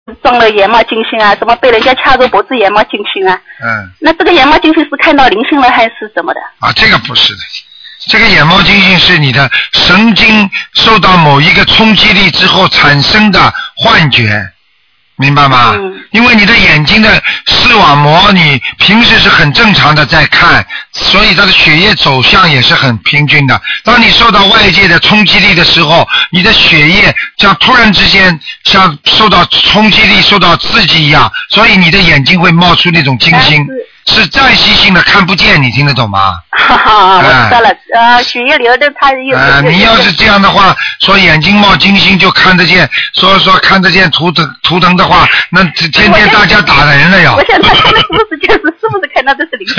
中了眼冒金星啊，什么被人家掐着脖子眼冒金星啊。那这个眼冒金星是看到灵性了还是怎么的？ 啊，这个不是的。这个眼冒金星是你的神经受到某一个冲击力之后产生的幻觉，明白吗？因为你的眼睛的视网膜你平时是很正常的在看，所以它的血液走向也是很平均的。当你受到外界的冲击力的时候，你的血液像突然之间像受到冲击力受到刺激一样，所以你的眼睛会冒出那种金星，是暂时性的看不见，你听得懂吗？ 我知道了，血液流的它有。 你要是这样的话，说眼睛冒金星就看得见，说看得见图腾的话，那天天大家打人了呀。 我想他看的是不是看到这是灵性？